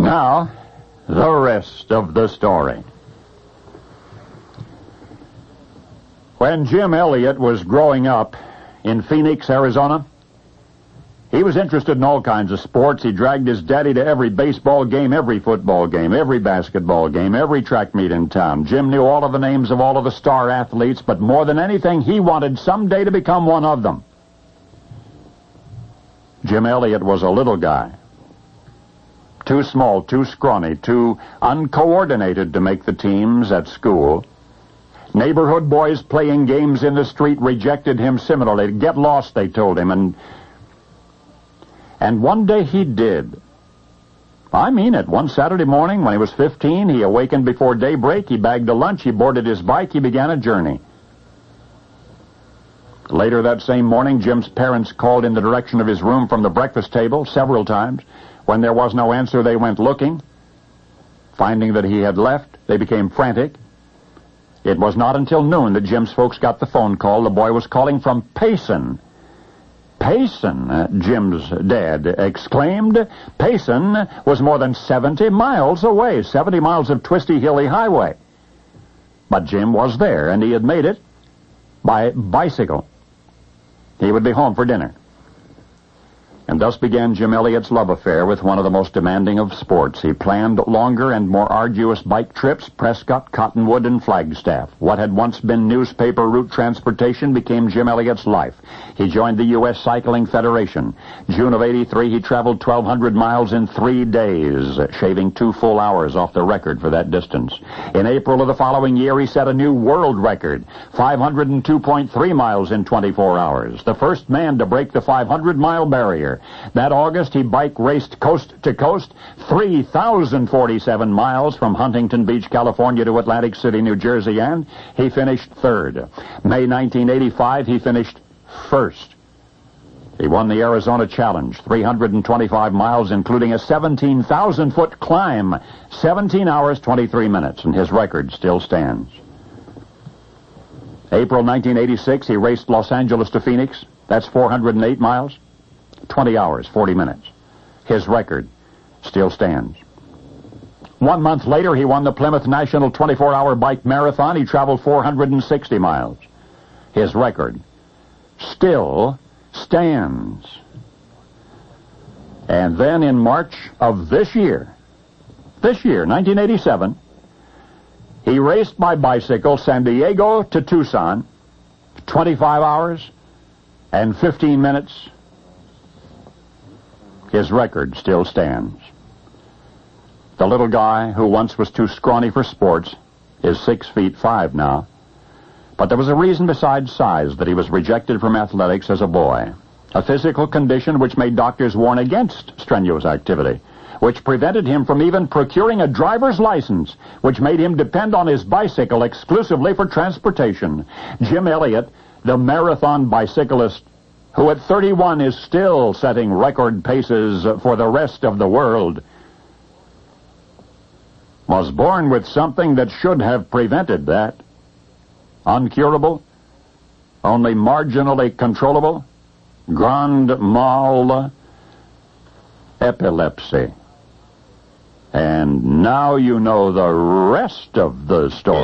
Now, the rest of the story. When Jim Elliott was growing up in Phoenix, Arizona, he was interested in all kinds of sports. He dragged his daddy to every baseball game, every football game, every basketball game, every track meet in town. Jim knew all of the names of all of the star athletes, but more than anything, he wanted someday to become one of them. Jim Elliott was a little guy. Too small, too scrawny, too uncoordinated to make the teams at school. Neighborhood boys playing games in the street rejected him similarly. Get lost, they told him, and one day he did. I mean it. One Saturday morning when he was 15, he awakened before daybreak, he bagged a lunch, he boarded his bike, he began a journey. Later that same morning, Jim's parents called in the direction of his room from the breakfast table several times. When there was no answer, they went looking. Finding that he had left, they became frantic. It was not until noon that Jim's folks got the phone call. The boy was calling from Payson. Payson, Jim's dad exclaimed. Payson was more than 70 miles away, 70 miles of twisty, hilly highway. But Jim was there, and he had made it by bicycle. He would be home for dinner. And thus began Jim Elliott's love affair with one of the most demanding of sports. He planned longer and more arduous bike trips, Prescott, Cottonwood, and Flagstaff. What had once been newspaper route transportation became Jim Elliott's life. He joined the U.S. Cycling Federation. June of '83, he traveled 1,200 miles in 3 days, shaving 2 full hours off the record for that distance. In April of the following year, he set a new world record, 502.3 miles in 24 hours. The first man to break the 500-mile barrier. That August, he bike raced coast to coast, 3,047 miles from Huntington Beach, California to Atlantic City, New Jersey, and he finished third. May 1985, he finished first. He won the Arizona Challenge, 325 miles, including a 17,000-foot climb, 17 hours, 23 minutes, and his record still stands. April 1986, he raced Los Angeles to Phoenix. That's 408 miles. 20 hours, 40 minutes. His record still stands. 1 month later, he won the Plymouth National 24-hour bike marathon. He traveled 460 miles. His record still stands. And then in March of this year, 1987, he raced by bicycle San Diego to Tucson, 25 hours and 15 minutes. His record still stands. The little guy who once was too scrawny for sports is 6'5" now. But there was a reason besides size that he was rejected from athletics as a boy. A physical condition which made doctors warn against strenuous activity, which prevented him from even procuring a driver's license, which made him depend on his bicycle exclusively for transportation. Jim Elliott, the marathon bicyclist, who at 31 is still setting record paces for the rest of the world, was born with something that should have prevented that. Uncurable, only marginally controllable, grand mal epilepsy. And now you know the rest of the story.